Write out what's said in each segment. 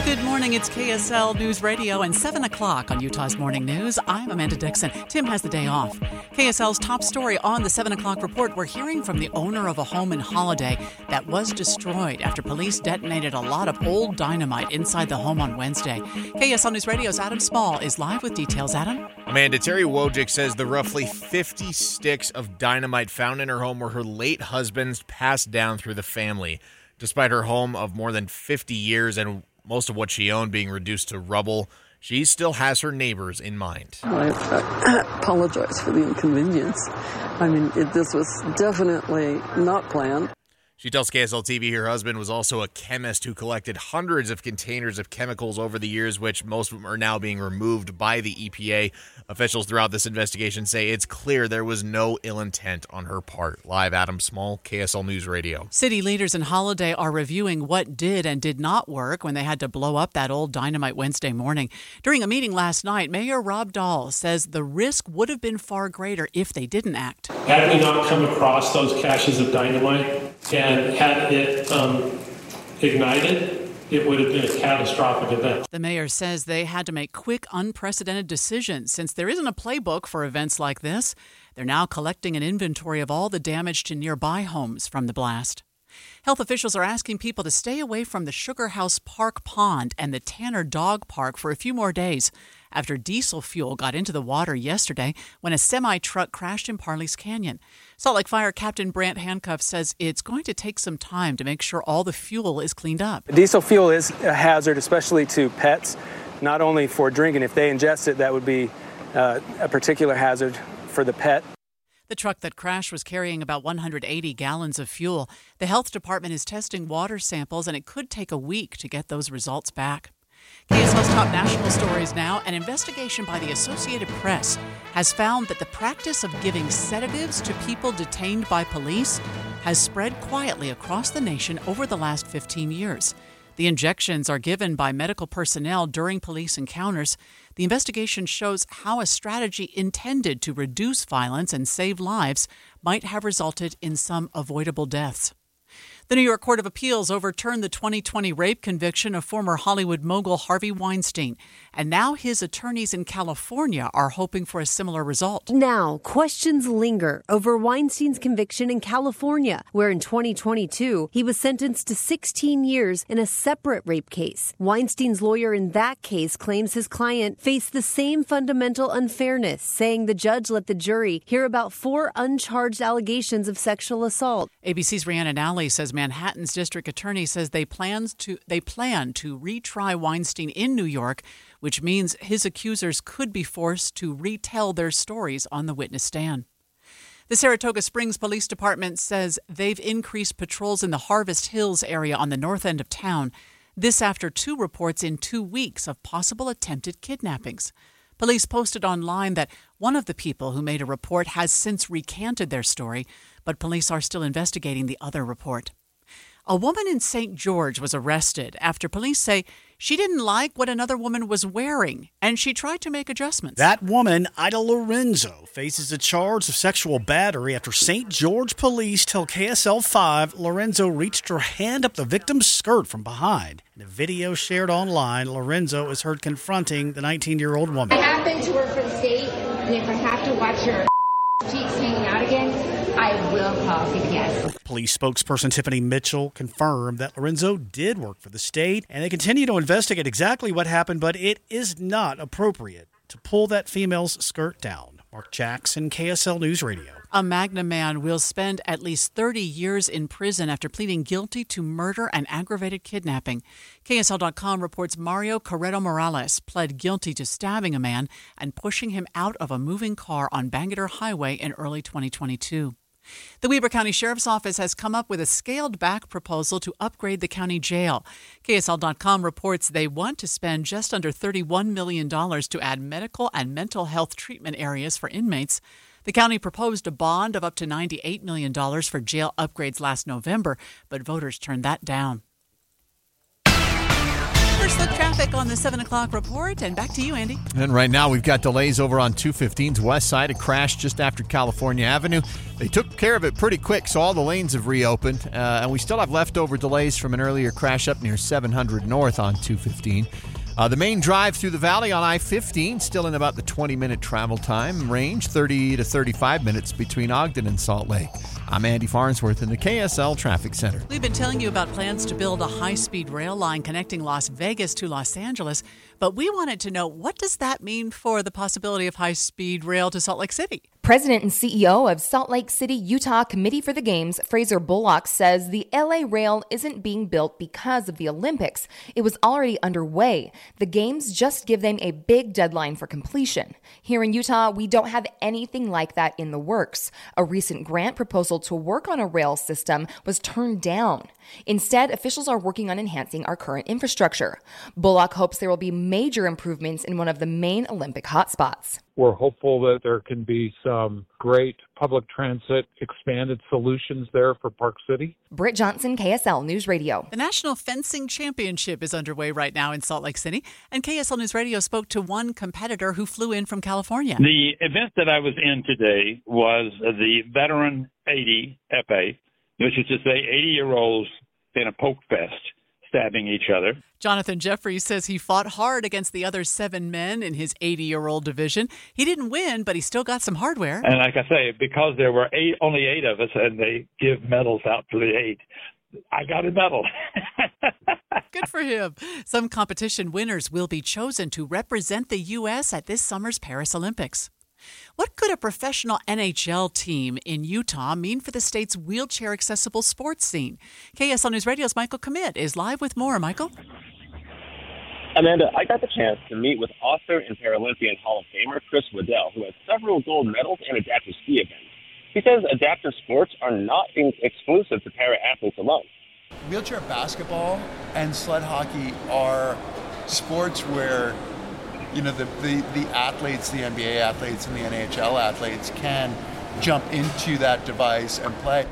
Good morning, it's KSL News Radio and 7 o'clock on Utah's Morning News. I'm Amanda Dixon. Tim has the day off. KSL's top story on the 7 o'clock report, we're hearing from the owner of a home in Holiday that was destroyed after police detonated a lot of old dynamite inside the home on Wednesday. KSL News Radio's Adam Small is live with details. Adam? Amanda, Terry Wojcik says the roughly 50 sticks of dynamite found in her home were her late husband's passed down through the family. Despite her home of more than 50 years and most of what she owned being reduced to rubble, she still has her neighbors in mind. I apologize for the inconvenience. I mean, this was definitely not planned. She tells KSL TV her husband was also a chemist who collected hundreds of containers of chemicals over the years, which most of them are now being removed by the EPA. Officials throughout this investigation say it's clear there was no ill intent on her part. Live, Adam Small, KSL News Radio. City leaders in Holiday are reviewing what did and did not work when they had to blow up that old dynamite Wednesday morning. During a meeting last night, Mayor Rob Dahl says the risk would have been far greater if they didn't act. Had we not come across those caches of dynamite and had it ignited, it would have been a catastrophic event. The mayor says they had to make quick, unprecedented decisions. Since there isn't a playbook for events like this, they're now collecting an inventory of all the damage to nearby homes from the blast. Health officials are asking people to stay away from the Sugar House Park Pond and the Tanner Dog Park for a few more days after diesel fuel got into the water yesterday when a semi-truck crashed in Parley's Canyon. Salt Lake Fire Captain Brant Handcuff says it's going to take some time to make sure all the fuel is cleaned up. Diesel fuel is a hazard, especially to pets, not only for drinking. If they ingest it, that would be a particular hazard for the pet. The truck that crashed was carrying about 180 gallons of fuel. The health department is testing water samples, and it could take a week to get those results back. KSL's top national stories now. An investigation by the Associated Press has found that the practice of giving sedatives to people detained by police has spread quietly across the nation over the last 15 years. The injections are given by medical personnel during police encounters. The investigation shows how a strategy intended to reduce violence and save lives might have resulted in some avoidable deaths. The New York Court of Appeals overturned the 2020 rape conviction of former Hollywood mogul Harvey Weinstein. And now his attorneys in California are hoping for a similar result. Now, questions linger over Weinstein's conviction in California, where in 2022, he was sentenced to 16 years in a separate rape case. Weinstein's lawyer in that case claims his client faced the same fundamental unfairness, saying the judge let the jury hear about 4 uncharged allegations of sexual assault. ABC's Rhiannon Alley says Manhattan's district attorney says they plan to retry Weinstein in New York, which means his accusers could be forced to retell their stories on the witness stand. The Saratoga Springs Police Department says they've increased patrols in the Harvest Hills area on the north end of town. This after 2 reports in 2 weeks of possible attempted kidnappings. Police posted online that one of the people who made a report has since recanted their story, but police are still investigating the other report. A woman in St. George was arrested after police say she didn't like what another woman was wearing, and she tried to make adjustments. That woman, Ida Lorenzo, faces a charge of sexual battery after St. George police tell KSL 5 Lorenzo reached her hand up the victim's skirt from behind. In a video shared online, Lorenzo is heard confronting the 19-year-old woman. I have been to work for the state, and if I have to watch her cheeks hanging out again, I will call CPS. Police spokesperson Tiffany Mitchell confirmed that Lorenzo did work for the state, and they continue to investigate exactly what happened, but it is not appropriate to pull that female's skirt down. Mark Jackson, KSL News Radio. A Magna man will spend at least 30 years in prison after pleading guilty to murder and aggravated kidnapping. KSL.com reports Mario Carreto Morales pled guilty to stabbing a man and pushing him out of a moving car on Bangerter Highway in early 2022. The Weber County Sheriff's Office has come up with a scaled-back proposal to upgrade the county jail. KSL.com reports they want to spend just under $31 million to add medical and mental health treatment areas for inmates. The county proposed a bond of up to $98 million for jail upgrades last November, but voters turned that down. First look traffic. traffic on the 7 o'clock report, and back to you, Andy. And right now we've got delays over on 215's west side. A crash just after California Avenue. They took care of it pretty quick, so all the lanes have reopened. And we still have leftover delays from an earlier crash up near 700 North on 215. The main drive through the valley on I-15 still in about the 20-minute travel time range, 30 to 35 minutes between Ogden and Salt Lake. I'm Andy Farnsworth in the KSL Traffic Center. We've been telling you about plans to build a high-speed rail line connecting Las Vegas to Los Angeles, but we wanted to know, what does that mean for the possibility of high-speed rail to Salt Lake City? President and CEO of Salt Lake City, Utah Committee for the Games, Fraser Bullock, says the LA Rail isn't being built because of the Olympics. It was already underway. The Games just give them a big deadline for completion. Here in Utah, we don't have anything like that in the works. A recent grant proposal to work on a rail system was turned down. Instead, officials are working on enhancing our current infrastructure. Bullock hopes there will be major improvements in one of the main Olympic hotspots. We're hopeful that there can be some great public transit expanded solutions there for Park City. Britt Johnson, KSL News Radio. The National Fencing Championship is underway right now in Salt Lake City, and KSL News Radio spoke to one competitor who flew in from California. The event that I was in today was the Veteran 80 FA, which is to say 80-year-olds in a poke fest stabbing each other. Jonathan Jeffries says he fought hard against the other 7 men in his 80-year-old division. He didn't win, but he still got some hardware. And like I say, because there were only 8 of us, and they give medals out to the 8, I got a medal. Good for him. Some competition winners will be chosen to represent the U.S. at this summer's Paris Olympics. What could a professional NHL team in Utah mean for the state's wheelchair-accessible sports scene? KSL News Radio's Michael Commit is live with more. Michael? Amanda, I got the chance to meet with author and Paralympian Hall of Famer Chris Waddell, who has several gold medals in adaptive ski events. He says adaptive sports are not exclusive to para-athletes alone. Wheelchair basketball and sled hockey are sports where the athletes, the NBA athletes and the NHL athletes can jump into that device and play.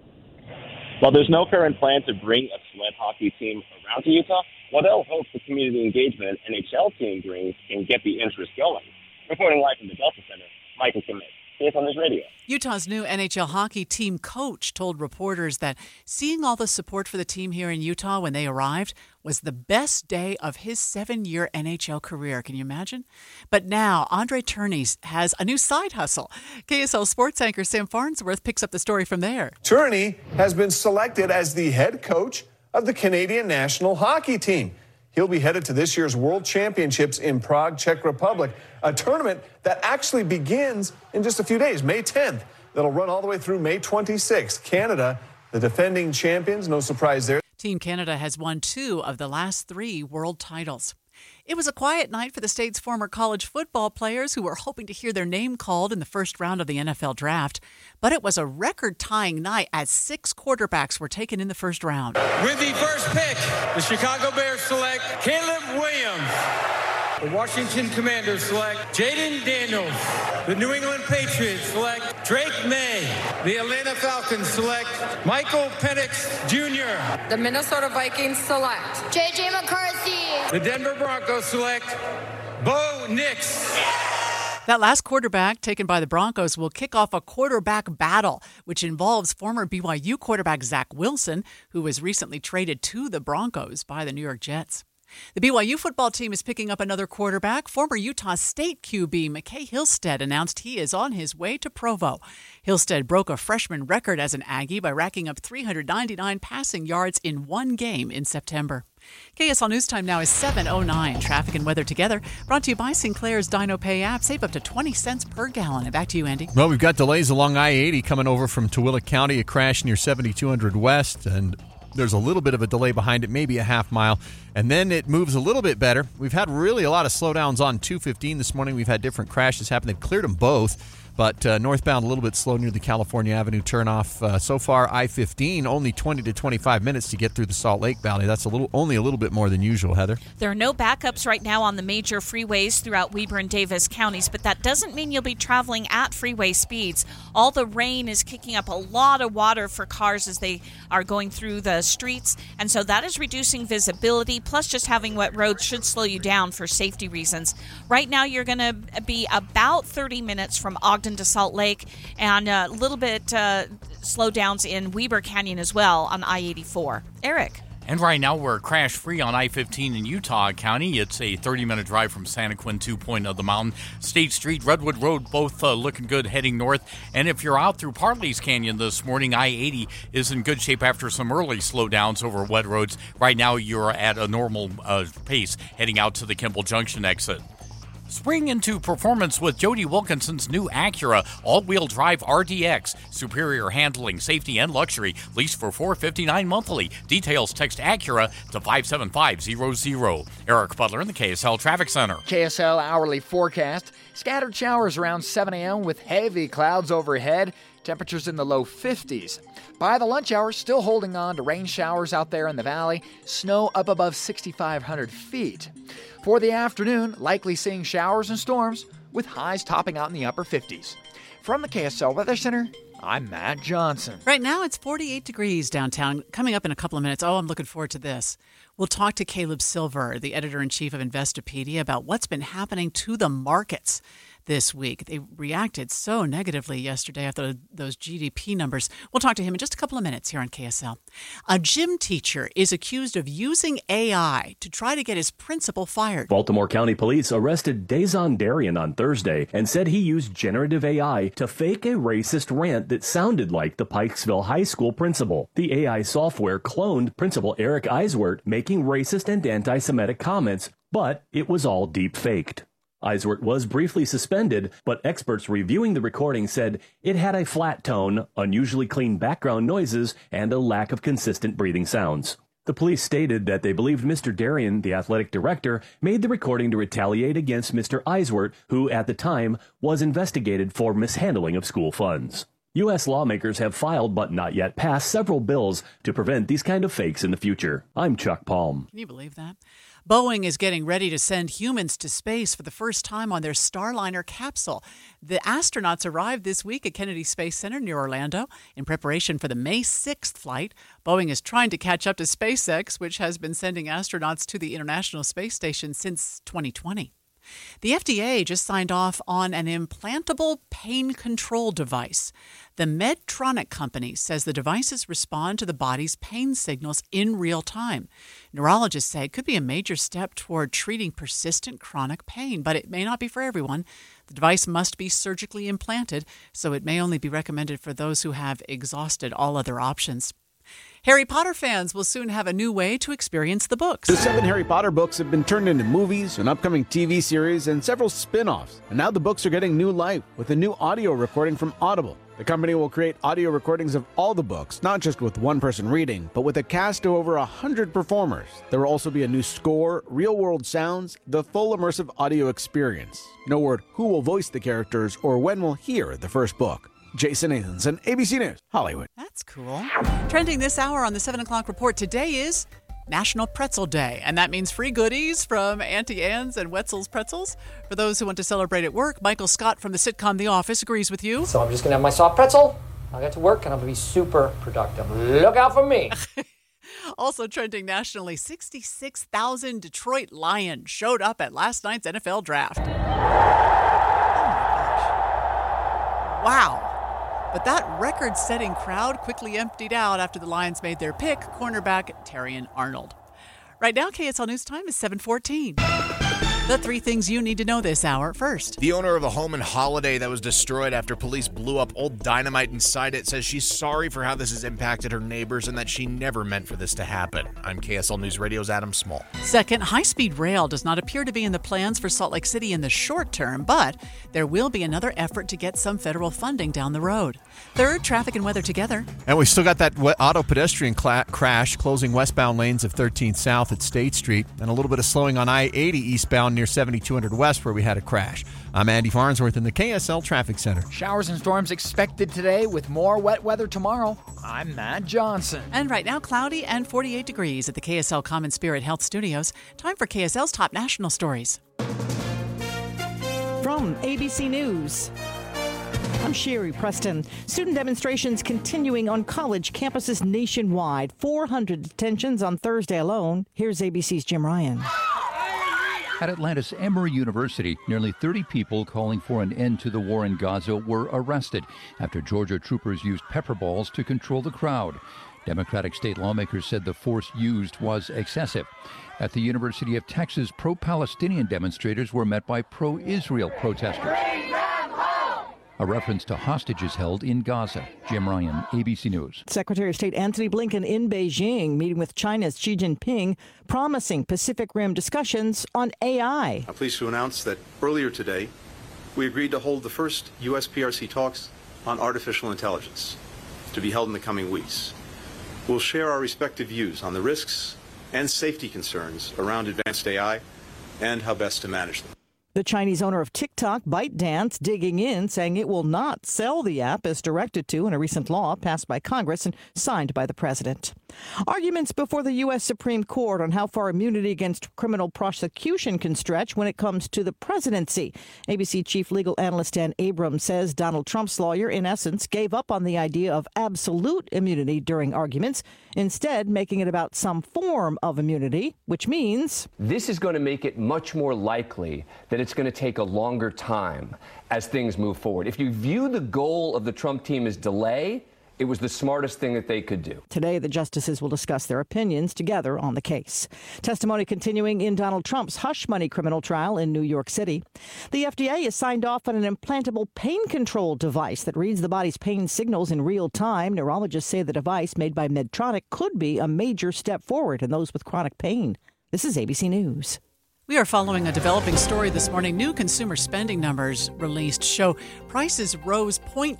While there's no current plan to bring a sled hockey team around to Utah, Waddell hopes the community engagement an NHL team brings can get the interest going. Reporting live from the Delta Center, Michael Commit, KSL News Radio. Utah's new NHL hockey team coach told reporters that seeing all the support for the team here in Utah when they arrived was the best day of his 7-year NHL career. Can you imagine? But now Andre Turney has a new side hustle. KSL sports anchor Sam Farnsworth picks up the story from there. Turney has been selected as the head coach of the Canadian national hockey team. He'll be headed to this year's World Championships in Prague, Czech Republic, a tournament that actually begins in just a few days, May 10th. That'll run all the way through May 26th. Canada, the defending champions, no surprise there. Team Canada has won 2 of the last 3 world titles. It was a quiet night for the state's former college football players who were hoping to hear their name called in the first round of the NFL draft. But it was a record-tying night as 6 quarterbacks were taken in the first round. With the first pick, the Chicago Bears select Caleb Williams. The Washington Commanders select Jaden Daniels. The New England Patriots select Drake May. The Atlanta Falcons select Michael Penix Jr. The Minnesota Vikings select J.J. McCarthy. The Denver Broncos select Bo Nix. That last quarterback taken by the Broncos will kick off a quarterback battle, which involves former BYU quarterback Zach Wilson, who was recently traded to the Broncos by the New York Jets. The BYU football team is picking up another quarterback. Former Utah State QB McKay Hillstead announced he is on his way to Provo. Hillstead broke a freshman record as an Aggie by racking up 399 passing yards in one game in September. KSL News Time now is 7:09. Traffic and weather together. Brought to you by Sinclair's DinoPay app. Save up to 20 cents per gallon. And back to you, Andy. Well, we've got delays along I-80 coming over from Tooele County. A crash near 7200 West, and there's a little bit of a delay behind it, maybe a half mile, and then it moves a little bit better. We've had really a lot of slowdowns on 215 this morning. We've had different crashes happen. They've cleared them both, But northbound a little bit slow near the California Avenue turnoff. So far, I-15, only 20 to 25 minutes to get through the Salt Lake Valley. That's only a little bit more than usual, Heather. There are no backups right now on the major freeways throughout Weber and Davis counties, but that doesn't mean you'll be traveling at freeway speeds. All the rain is kicking up a lot of water for cars as they are going through the streets, and so that is reducing visibility, plus just having wet roads should slow you down for safety reasons. Right now, you're going to be about 30 minutes from Ogden to Salt Lake, and a little bit slowdowns in Weber Canyon as well on I-84. Eric. And right now we're crash-free on I-15 in Utah County. It's a 30-minute drive from Santa Quin to Point of the Mountain. State Street, Redwood Road, both looking good heading north. And if you're out through Parley's Canyon this morning, I-80 is in good shape after some early slowdowns over wet roads. Right now you're at a normal pace heading out to the Kimball Junction exit. Spring into performance with Jody Wilkinson's new Acura all-wheel drive RDX. Superior handling, safety, and luxury. Lease for $459 monthly. Details text Acura to 57500. Eric Butler in the KSL Traffic Center. KSL hourly forecast. Scattered showers around 7 a.m. with heavy clouds overhead. Temperatures in the low 50s. By the lunch hour, still holding on to rain showers out there in the valley. Snow up above 6,500 feet. For the afternoon, likely seeing showers and storms with highs topping out in the upper 50s. From the KSL Weather Center, I'm Matt Johnson. Right now, it's 48 degrees downtown. Coming up in a couple of minutes, I'm looking forward to this. We'll talk to Caleb Silver, the editor-in-chief of Investopedia, about what's been happening to the markets this week. They reacted so negatively yesterday after those GDP numbers. We'll talk to him in just a couple of minutes here on KSL. A gym teacher is accused of using AI to try to get his principal fired. Baltimore County Police arrested Dazon Darian on Thursday and said he used generative AI to fake a racist rant that sounded like the Pikesville High School principal. The AI software cloned Principal Eric Eiswert making racist and anti-Semitic comments, but it was all deep-faked. Eiswert was briefly suspended, but experts reviewing the recording said it had a flat tone, unusually clean background noises, and a lack of consistent breathing sounds. The police stated that they believed Mr. Darian, the athletic director, made the recording to retaliate against Mr. Eiswert, who at the time was investigated for mishandling of school funds. U.S. lawmakers have filed but not yet passed several bills to prevent these kind of fakes in the future. I'm Chuck Palm. Can you believe that? Boeing is getting ready to send humans to space for the first time on their Starliner capsule. The astronauts arrived this week at Kennedy Space Center near Orlando in preparation for the May 6th flight. Boeing is trying to catch up to SpaceX, which has been sending astronauts to the International Space Station since 2020. The FDA just signed off on an implantable pain control device. The Medtronic company says the devices respond to the body's pain signals in real time. Neurologists say it could be a major step toward treating persistent chronic pain, but it may not be for everyone. The device must be surgically implanted, so it may only be recommended for those who have exhausted all other options. Harry Potter fans will soon have a new way to experience the books. The 7 Harry Potter books have been turned into movies, an upcoming TV series, and several spin-offs. And now the books are getting new life with a new audio recording from Audible. The company will create audio recordings of all the books, not just with one person reading, but with a cast of over 100 performers. There will also be a new score, real-world sounds, the full immersive audio experience. No word who will voice the characters or when we'll hear the first book. Jason Nathanson, ABC News, Hollywood. That's cool. Trending this hour on the 7 o'clock report today is National Pretzel Day, and that means free goodies from Auntie Anne's and Wetzel's Pretzels. For those who want to celebrate at work, Michael Scott from the sitcom The Office agrees with you. So I'm just going to have my soft pretzel, I'll get to work, and I'm going to be super productive. Look out for me. Also trending nationally, 66,000 Detroit Lions showed up at last night's NFL draft. Oh my gosh. Wow. But that record-setting crowd quickly emptied out after the Lions made their pick, cornerback Terrion Arnold. Right now, KSL News Time is 7:14. The 3 things you need to know this hour. First, the owner of a home in Holiday that was destroyed after police blew up old dynamite inside it says she's sorry for how this has impacted her neighbors and that she never meant for this to happen. I'm KSL News Radio's Adam Small. Second, high-speed rail does not appear to be in the plans for Salt Lake City in the short term, but there will be another effort to get some federal funding down the road. Third, traffic and weather together. And we still got that auto pedestrian crash closing westbound lanes of 13th South at State Street, and a little bit of slowing on I-80 eastbound down near 7200 West where we had a crash. I'm Andy Farnsworth in the KSL Traffic Center. Showers and storms expected today with more wet weather tomorrow. I'm Matt Johnson. And right now, cloudy and 48 degrees at the KSL Common Spirit Health Studios. Time for KSL's top national stories. From ABC News, I'm Sherry Preston. Student demonstrations continuing on college campuses nationwide. 400 detentions on Thursday alone. Here's ABC's Jim Ryan. At Atlanta's Emory University, nearly 30 people calling for an end to the war in Gaza were arrested after Georgia troopers used pepper balls to control the crowd. Democratic state lawmakers said the force used was excessive. At the University of Texas, pro-Palestinian demonstrators were met by pro-Israel protesters. A reference to hostages held in Gaza. Jim Ryan, ABC News. Secretary of State Antony Blinken in Beijing, meeting with China's Xi Jinping, promising Pacific Rim discussions on AI. I'm pleased to announce that earlier today, we agreed to hold the first U.S. PRC talks on artificial intelligence, to be held in the coming weeks. We'll share our respective views on the risks and safety concerns around advanced AI and how best to manage them. The Chinese owner of TikTok, ByteDance, digging in, saying it will not sell the app as directed to in a recent law passed by Congress and signed by the president. Arguments before the U.S. Supreme Court on how far immunity against criminal prosecution can stretch when it comes to the presidency. ABC chief legal analyst Dan Abrams says Donald Trump's lawyer, in essence, gave up on the idea of absolute immunity during arguments, instead making it about some form of immunity, which means this is going to make it much more likely that it's going to take a longer time as things move forward. If you view the goal of the Trump team as delay, it was the smartest thing that they could do. Today, the justices will discuss their opinions together on the case. Testimony continuing in Donald Trump's hush money criminal trial in New York City. The FDA has signed off on an implantable pain control device that reads the body's pain signals in real time. Neurologists say the device made by Medtronic could be a major step forward in those with chronic pain. This is ABC News. We are following a developing story this morning. New consumer spending numbers released show prices rose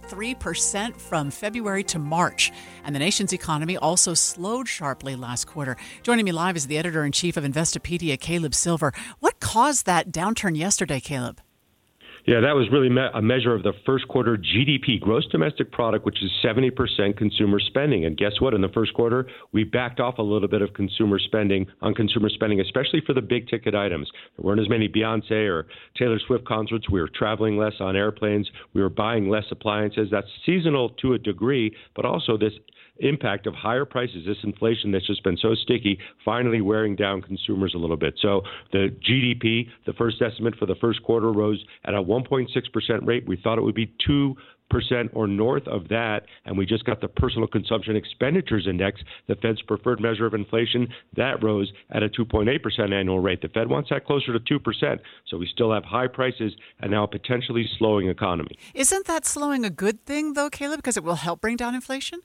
0.3% from February to March, and the nation's economy also slowed sharply last quarter. Joining me live is the editor-in-chief of Investopedia, Caleb Silver. What caused that downturn yesterday, Caleb? Yeah, that was really a measure of the first quarter GDP, gross domestic product, which is 70% consumer spending. And guess what? In the first quarter, we backed off a little bit of consumer spending, especially for the big ticket items. There weren't as many Beyonce or Taylor Swift concerts. We were traveling less on airplanes. We were buying less appliances. That's seasonal to a degree, but also this impact of higher prices, this inflation that's just been so sticky, finally wearing down consumers a little bit. So the GDP, the first estimate for the first quarter, rose at a 1.6% rate. We thought it would be 2% or north of that, and we just got the personal consumption expenditures index, the Fed's preferred measure of inflation, that rose at a 2.8% annual rate. The Fed wants that closer to 2%, so we still have high prices and now a potentially slowing economy. Isn't that slowing a good thing, though, Caleb, because it will help bring down inflation?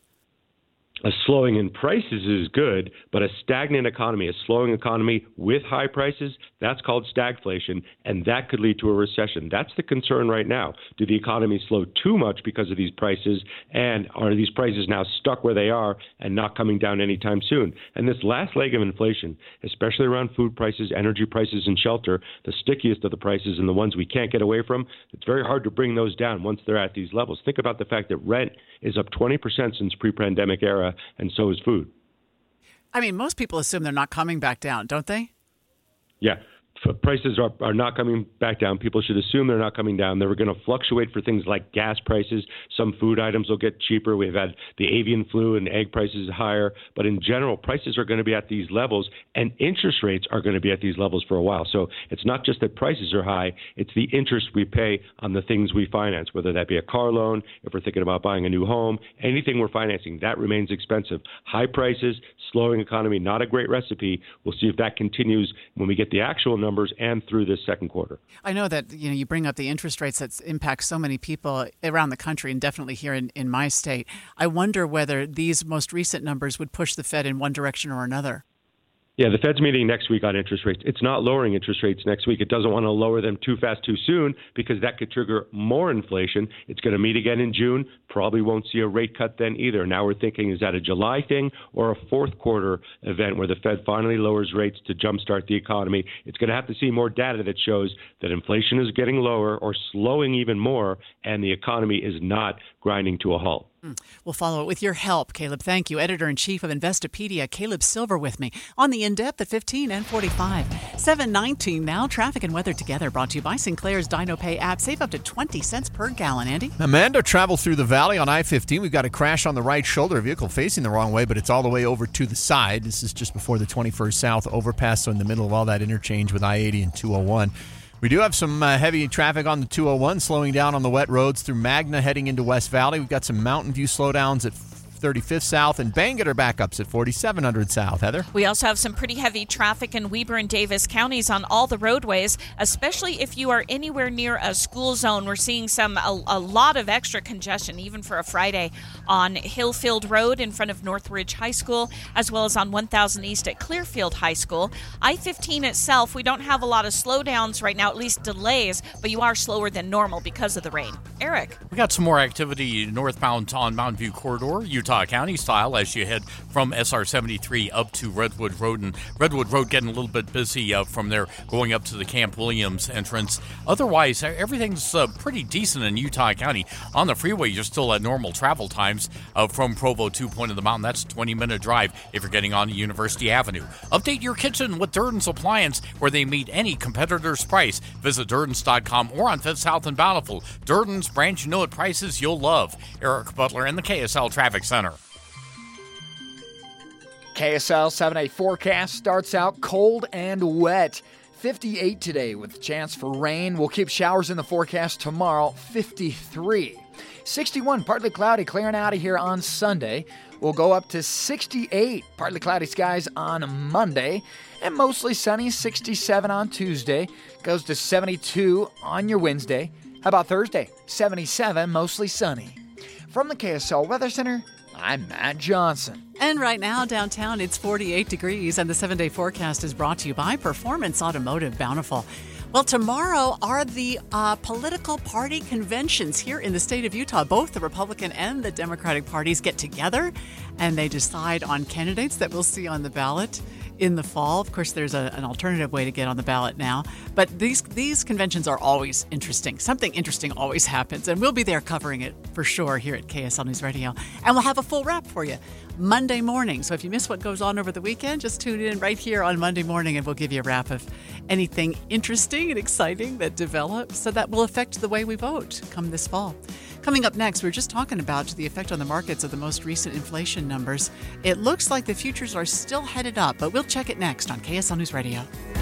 A slowing in prices is good, but a stagnant economy, a slowing economy with high prices, that's called stagflation, and that could lead to a recession. That's the concern right now. Do the economy slow too much because of these prices, and are these prices now stuck where they are and not coming down anytime soon? And this last leg of inflation, especially around food prices, energy prices, and shelter, the stickiest of the prices and the ones we can't get away from, it's very hard to bring those down once they're at these levels. Think about the fact that rent is up 20% since pre-pandemic era, and so is food. I mean, most people assume they're not coming back down, don't they? Yeah. Prices are not coming back down. People should assume they're not coming down. They're going to fluctuate for things like gas prices. Some food items will get cheaper. We've had the avian flu and egg prices higher. But in general, prices are going to be at these levels, and interest rates are going to be at these levels for a while. So it's not just that prices are high. It's the interest we pay on the things we finance, whether that be a car loan, if we're thinking about buying a new home, anything we're financing, that remains expensive. High prices, slowing economy, not a great recipe. We'll see if that continues when we get the actual numbers and through this second quarter. I know that you bring up the interest rates that impact so many people around the country and definitely here in my state. I wonder whether these most recent numbers would push the Fed in one direction or another. Yeah, the Fed's meeting next week on interest rates. It's not lowering interest rates next week. It doesn't want to lower them too fast, too soon, because that could trigger more inflation. It's going to meet again in June. Probably won't see a rate cut then either. Now we're thinking, is that a July thing or a fourth quarter event where the Fed finally lowers rates to jumpstart the economy? It's going to have to see more data that shows that inflation is getting lower or slowing even more, and the economy is not grinding to a halt. We'll follow it with your help, Caleb. Thank you. Editor-in-Chief of Investopedia, Caleb Silver, with me on the In-Depth at 15 and 45. 7:19 now. Traffic and weather together brought to you by Sinclair's DinoPay app. Save up to 20 cents per gallon, Andy. Amanda, travel through the valley on I-15. We've got a crash on the right shoulder, a vehicle facing the wrong way, but it's all the way over to the side. This is just before the 21st South overpass, so in the middle of all that interchange with I-80 and 201. We do have some heavy traffic on the 201, slowing down on the wet roads through Magna heading into West Valley. We've got some Mountain View slowdowns at 35th South and Bangerter backups at 4700 South. Heather? We also have some pretty heavy traffic in Weber and Davis counties on all the roadways, especially if you are anywhere near a school zone. We're seeing a lot of extra congestion, even for a Friday, on Hillfield Road in front of Northridge High School, as well as on 1000 East at Clearfield High School. I-15 itself, we don't have a lot of slowdowns right now, at least delays, but you are slower than normal because of the rain. Eric? We got some more activity northbound on Mountain View Corridor, Utah County style, as you head from SR 73 up to Redwood Road. And Redwood Road getting a little bit busy from there going up to the Camp Williams entrance. Otherwise, everything's pretty decent in Utah County. On the freeway, you're still at normal travel times from Provo to Point of the Mountain. That's a 20-minute drive if you're getting on to University Avenue. Update your kitchen with Durden's Appliance, where they meet any competitor's price. Visit Durdens.com or on 5th South and Bountiful. Durden's, branch you know at prices you'll love. Eric Butler in the KSL Traffic Center. KSL 7-day forecast starts out cold and wet. 58 today with chance for rain. We'll keep showers in the forecast tomorrow, 53. 61, partly cloudy, clearing out of here on Sunday. We'll go up to 68, partly cloudy skies on Monday, and mostly sunny, 67 on Tuesday. Goes to 72 on your Wednesday. How about Thursday? 77, mostly sunny. From the KSL Weather Center, I'm Matt Johnson. And right now, downtown, it's 48 degrees, and the 7-day forecast is brought to you by Performance Automotive Bountiful. Well, tomorrow are the political party conventions here in the state of Utah. Both the Republican and the Democratic parties get together, and they decide on candidates that we'll see on the ballot in the fall. Of course, there's an alternative way to get on the ballot now. But these conventions are always interesting. Something interesting always happens, and we'll be there covering it for sure here at KSL News Radio. And we'll have a full wrap for you Monday morning. So if you miss what goes on over the weekend, just tune in right here on Monday morning, and we'll give you a wrap of anything interesting and exciting that develops, so that will affect the way we vote come this fall. Coming up next, we're just talking about the effect on the markets of the most recent inflation numbers. It looks like the futures are still headed up, but we'll check it next on KSL News Radio.